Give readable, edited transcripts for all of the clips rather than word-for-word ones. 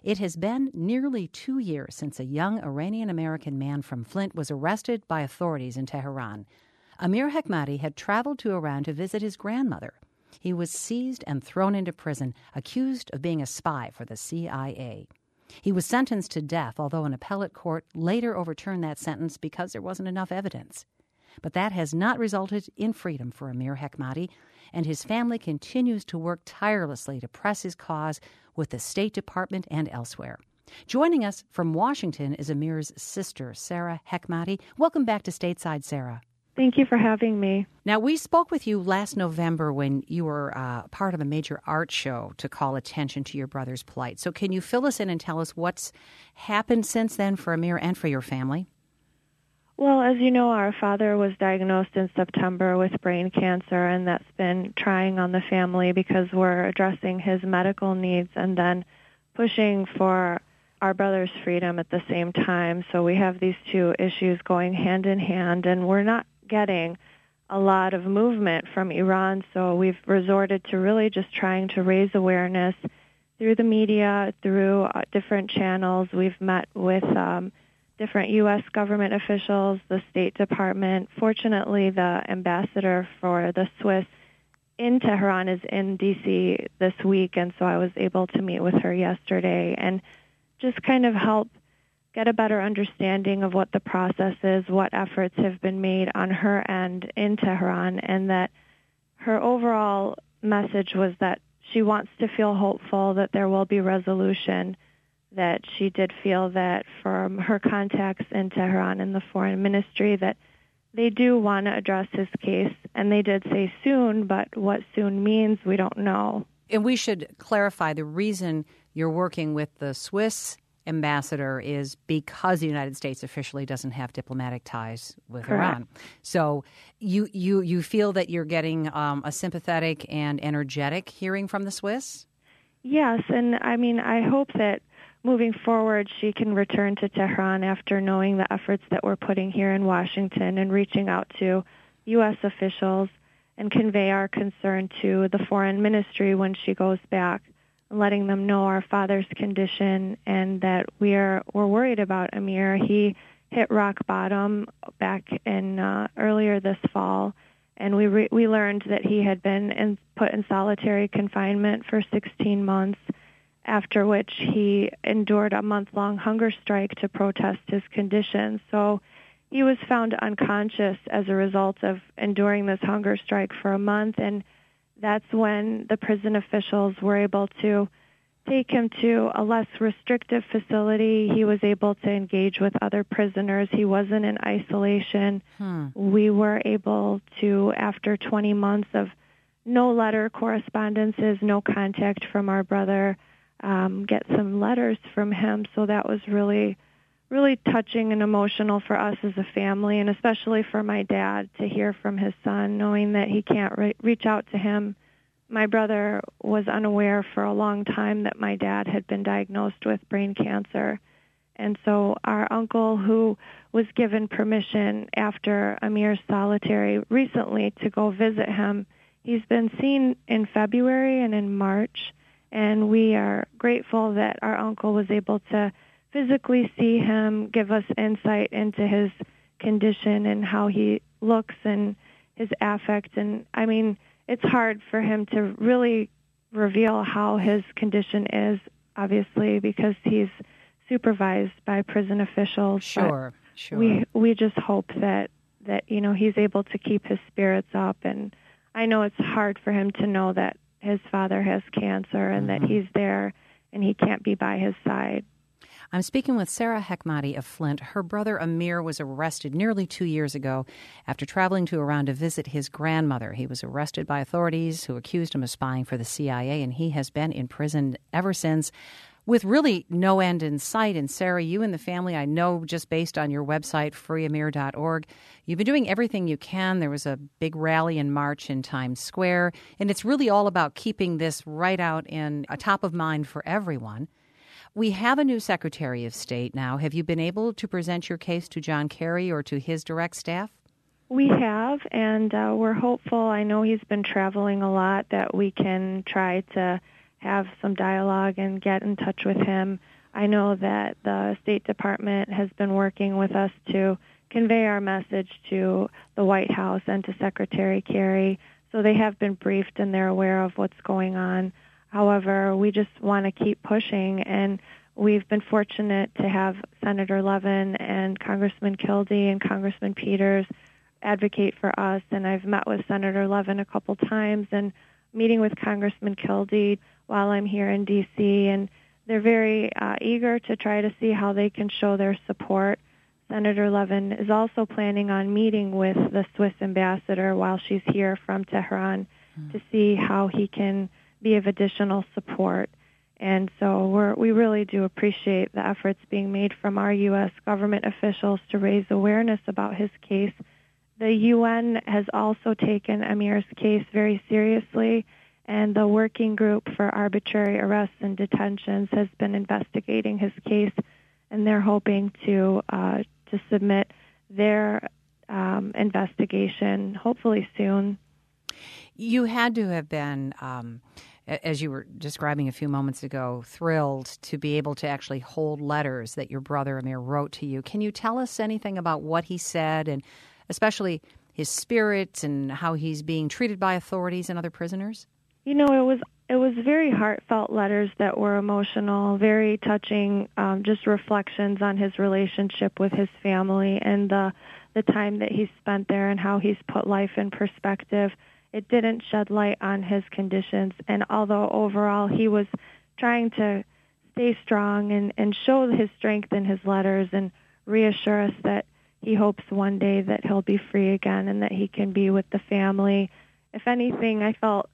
It has been nearly 2 years since a young Iranian-American man from Flint was arrested by authorities in Tehran. Amir Hekmati had traveled to Iran to visit his grandmother. He was seized and thrown into prison, accused of being a spy for the CIA. He was sentenced to death, although an appellate court later overturned that sentence because there wasn't enough evidence. But that has not resulted in freedom for Amir Hekmati, and his family continues to work tirelessly to press his cause with the State Department and elsewhere. Joining us from Washington is Amir's sister, Sarah Hekmati. Welcome back to Stateside, Sarah. Thank you for having me. Now, we spoke with you last November when you were part of a major art show to call attention to your brother's plight. So can you fill us in and tell us what's happened since then for Amir and for your family? Well, as you know, our father was diagnosed in September with brain cancer, and that's been trying on the family because we're addressing his medical needs and then pushing for our brother's freedom at the same time. So we have these two issues going hand in hand, and we're not getting a lot of movement from Iran, so we've resorted to really just trying to raise awareness through the media, through different channels. We've met with different U.S. government officials, the State Department. Fortunately, the ambassador for the Swiss in Tehran is in D.C. this week, and so I was able to meet with her yesterday and just kind of help get a better understanding of what the process is, what efforts have been made on her end in Tehran, and that her overall message was that she wants to feel hopeful that there will be resolution, that she did feel that from her contacts in Tehran and the foreign ministry that they do want to address his case, and they did say soon, but what soon means, we don't know. And we should clarify the reason you're working with the Swiss ambassador is because the United States officially doesn't have diplomatic ties with Correct. Iran. So you feel that you're getting a sympathetic and energetic hearing from the Swiss? Yes, and I mean, I hope that moving forward she can return to Tehran after knowing the efforts that we're putting here in Washington and reaching out to U.S. officials and convey our concern to the foreign ministry when she goes back, letting them know our father's condition and that we're worried about Amir. He hit rock bottom back in earlier this fall, and we learned that he had been put in solitary confinement for 16 months, after which he endured a month-long hunger strike to protest his condition. So he was found unconscious as a result of enduring this hunger strike for a month, and that's when the prison officials were able to take him to a less restrictive facility. He was able to engage with other prisoners. He wasn't in isolation. We were able to, after 20 months of no letter correspondences, no contact from our brother, get some letters from him. So that was really, really touching and emotional for us as a family, and especially for my dad to hear from his son, knowing that he can't reach out to him. My brother was unaware for a long time that my dad had been diagnosed with brain cancer. And so our uncle, who was given permission after Amir's solitary recently to go visit him, he's been seen in February and in March. And we are grateful that our uncle was able to physically see him, give us insight into his condition and how he looks and his affect. And I mean, it's hard for him to really reveal how his condition is, obviously, because he's supervised by prison officials. Sure. We just hope that he's able to keep his spirits up. And I know it's hard for him to know that his father has cancer and that he's there and he can't be by his side. I'm speaking with Sarah Hekmati of Flint. Her brother Amir was arrested nearly 2 years ago after traveling to Iran to visit his grandmother. He was arrested by authorities who accused him of spying for the CIA, and he has been in prison ever since with really no end in sight. And Sarah, you and the family, I know just based on your website, freeamir.org, you've been doing everything you can. There was a big rally in March in Times Square, and it's really all about keeping this right out in top of mind for everyone. We have a new Secretary of State now. Have you been able to present your case to John Kerry or to his direct staff? We have, and we're hopeful. I know he's been traveling a lot, that we can try to have some dialogue and get in touch with him. I know that the State Department has been working with us to convey our message to the White House and to Secretary Kerry, so they have been briefed and they're aware of what's going on. However, we just want to keep pushing, and we've been fortunate to have Senator Levin and Congressman Kildee and Congressman Peters advocate for us, and I've met with Senator Levin a couple times and meeting with Congressman Kildee while I'm here in D.C., and they're very eager to try to see how they can show their support. Senator Levin is also planning on meeting with the Swiss ambassador while she's here from Tehran to see how he can be of additional support. And so we really do appreciate the efforts being made from our U.S. government officials to raise awareness about his case. The UN has also taken Amir's case very seriously, and the Working Group for Arbitrary Arrests and Detentions has been investigating his case, and they're hoping to submit their investigation hopefully soon. You had to have been, as you were describing a few moments ago, thrilled to be able to actually hold letters that your brother Amir wrote to you. Can you tell us anything about what he said, and especially his spirit and how he's being treated by authorities and other prisoners? You know, it was very heartfelt letters that were emotional, very touching, just reflections on his relationship with his family and the time that he spent there and how he's put life in perspective. It didn't shed light on his conditions, and although overall he was trying to stay strong and show his strength in his letters and reassure us that he hopes one day that he'll be free again and that he can be with the family. If anything, I felt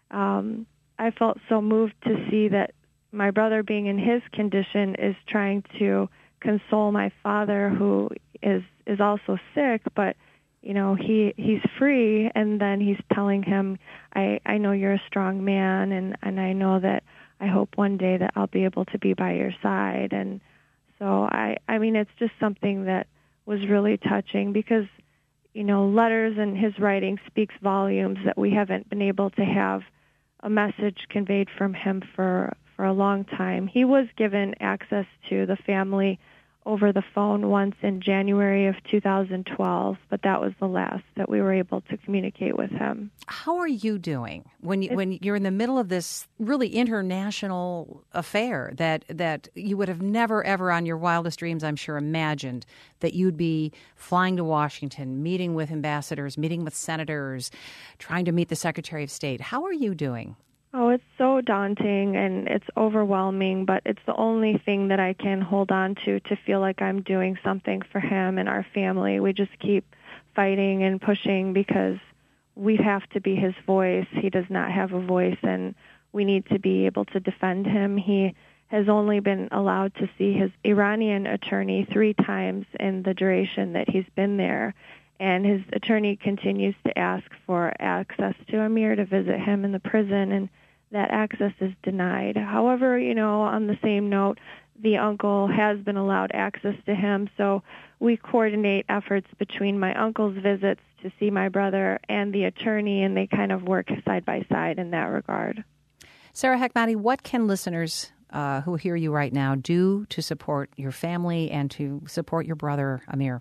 so moved to see that my brother, being in his condition, is trying to console my father, who is also sick, but you know, he's free, and then he's telling him, I know you're a strong man, and I know that I hope one day that I'll be able to be by your side. And so I mean, it's just something that was really touching, because, you know, letters and his writing speaks volumes that we haven't been able to have a message conveyed from him for a long time. He was given access to the family over the phone once in January of 2012, but that was the last that we were able to communicate with him. How are you doing when you're in the middle of this really international affair that you would have never, ever on your wildest dreams, I'm sure, imagined that you'd be flying to Washington, meeting with ambassadors, meeting with senators, trying to meet the Secretary of State? How are you doing? Oh, it's so daunting and it's overwhelming, but it's the only thing that I can hold on to feel like I'm doing something for him and our family. We just keep fighting and pushing because we have to be his voice. He does not have a voice, and we need to be able to defend him. He has only been allowed to see his Iranian attorney 3 times in the duration that he's been there, and his attorney continues to ask for access to Amir to visit him in the prison, and that access is denied. However, you know, on the same note, the uncle has been allowed access to him, so we coordinate efforts between my uncle's visits to see my brother and the attorney, and they kind of work side by side in that regard. Sarah Hekmati, what can listeners who hear you right now do to support your family and to support your brother, Amir?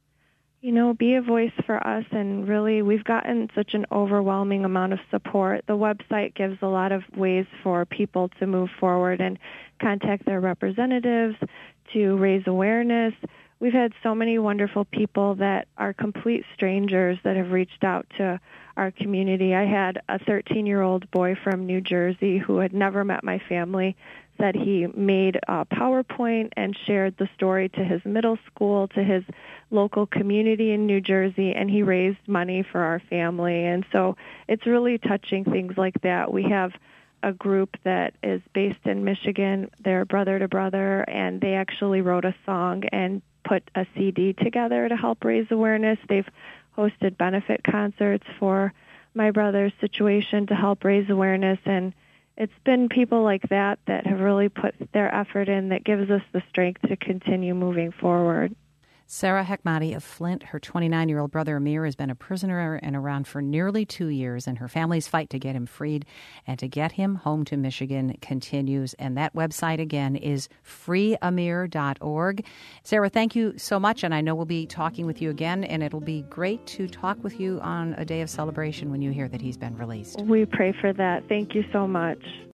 You know, be a voice for us, and really we've gotten such an overwhelming amount of support. The website gives a lot of ways for people to move forward and contact their representatives to raise awareness. We've had so many wonderful people that are complete strangers that have reached out to our community. I had a 13-year-old boy from New Jersey who had never met my family, said he made a PowerPoint and shared the story to his middle school, to his local community in New Jersey, and he raised money for our family. And so it's really touching things like that. We have a group that is based in Michigan. They're Brother to Brother, and they actually wrote a song and put a CD together to help raise awareness. They've hosted benefit concerts for my brother's situation to help raise awareness, and it's been people like that that have really put their effort in that gives us the strength to continue moving forward. Sarah Hekmati of Flint, her 29-year-old brother Amir has been a prisoner in Iran for nearly 2 years, and her family's fight to get him freed and to get him home to Michigan continues. And that website, again, is freeamir.org. Sarah, thank you so much, and I know we'll be talking with you again, and it'll be great to talk with you on a day of celebration when you hear that he's been released. We pray for that. Thank you so much.